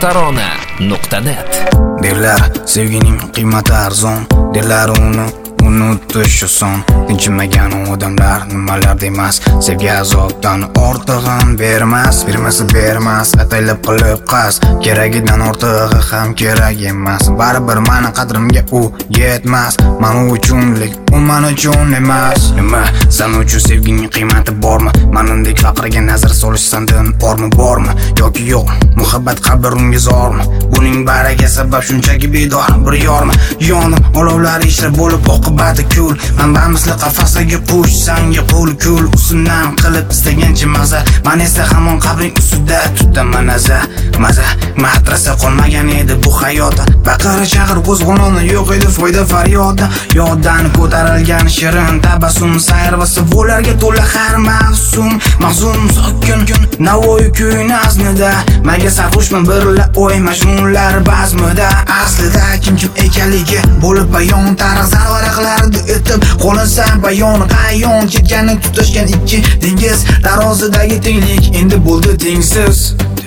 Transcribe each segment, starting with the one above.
tarona.net. Derlar sevgining qiymati arzon, derlar uni unutish oson. Tinchimagan odamlar nimalar demas, sevgi azobdan ortig'in bermas. Bermas ataylab qilib qas, keragidan ortig'i ham kerak emas. Baribir meni qadrimga u yetmas, men uchunlik u men uchun emas. Nima sen uchun sevgining qiymati bormi? Menindek faqirga nazar solish sandan bormi yoki yo'q? Muhabbat qabrimga zormi? Buning bariga sabab shunchaki bedor bir yormi? Yonib olovlar ishlar bo'lib oqibati kul. Manba misli qafasdagi qush, senga qo'l usundan qilib istagancha maza. Men esa hamon qabring ustida tutaman maza. Matrasa qolmagan edi bu hayotda. Baqir chaqir qo'zg'oloni yo'q edi foyda faryodda. Yoddan ko'tarilgan shirin tabassum, sayr va savollarga to'la har mavsum. Mahzun sokin Navoiy kuy naznida, menga sarxushman birla o'y majnunlar bazmida. Aslida kim ekanligi bo'lib bayon tarzar varaqlarni etib qo'linsa bayon qayon ketgani tutashgan ikki dengiz tarozidagi tenglik endi bo'ldi tengsiz.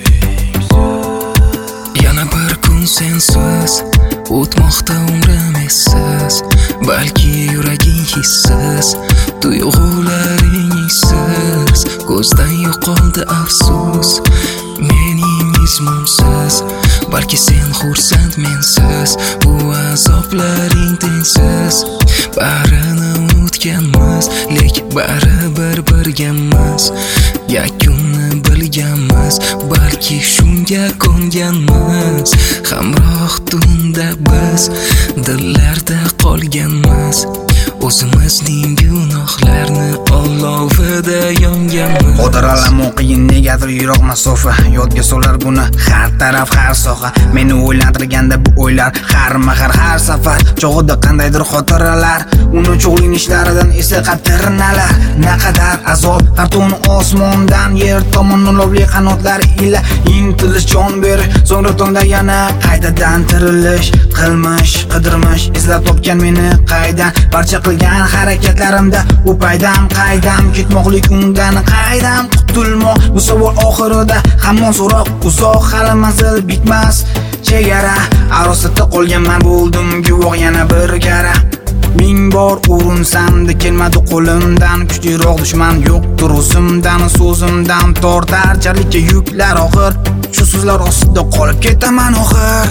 Yana bir kun sensiz o'tmoqda umrim essiz, balki yuraging hissiz, tuyg'ularing hissiz. Ko'zdan yo'qoldi afsus, mening izmimsiz, balki sen xursand mensiz. Bu azoblaring tengsiz, barini unutganmiz, lek baribir birgamiz. Yakunni bilganmiz, balki shunga ko'nganmiz. Hamroh tunda biz dillarda qolganmiz, o'zimizning gunohlarni olovida yonganmiz. Xotiralamu qiyin negadir yiroq masofa, yodga solar buni har taraf har soha. Meni o'ylantirganda bu o'ylar har mahar har safar. Chog'ida qandaydir xotiralar, uni cho'g'linishlaridan esa qatirnalar. Naqadar azob qartuni osmondan yer tomon olovli qanotlar ila intilish jon berish, so'ngra tongda yana qaytadan tirilish. Qilmish qidirmish izlab topgan meni qaydan, barcha qilgan harakatlarimda u paydam qaydam, ketmoqlik undan qaydam qutulmoq. Bu savol oxirida hamon so'roq uzoq, hali manzil bitmas chegara. Arosatda qolganman bo'ldim guvoh yana bir gara. Ming bor urinsam-da kelmadi qo'limdan, kuchliroq dushman yo'qdir o'zimdan. So'zimdan tortar jarlikka yuklar og'ir, shu so'zlar ostida qolib ketaman oxir.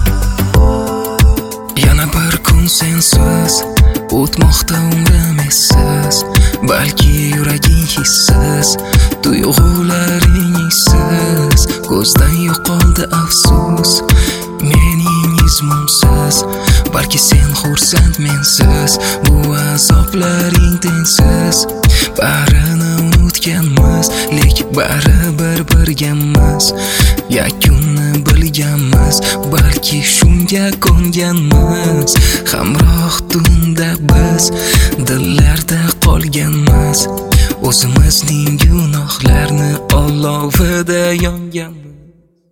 Yana bir kun sensiz o'tmoqda umrim essiz, balki yuraging hissiz, tuyg'ularing hissiz. Ko'zdan yo'qoldi afsus, mening izmimsiz, balki sen xursand mensiz. Bu azoblaring tengsiz, barini unutganmiz, lek baribir birgamiz. Yakunni bilganmiz, balki shunga ko'nganmiz. Hamroh tunda biz dillarda qolganmiz, o'zimizning gunohlarni olovida yonganmiz.